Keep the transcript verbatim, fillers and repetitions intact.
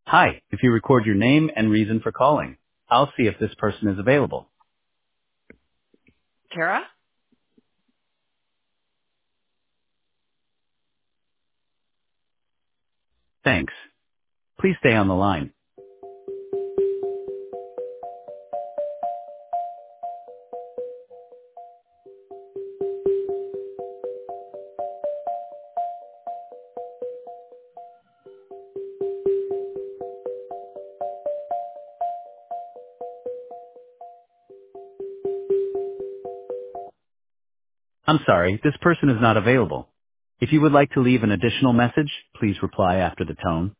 Hi, if you record your name and reason for calling, I'll see if this person is available. Tara? Thanks. Please stay on the line. I'm sorry, this person is not available. If you would like to leave an additional message, please reply after the tone.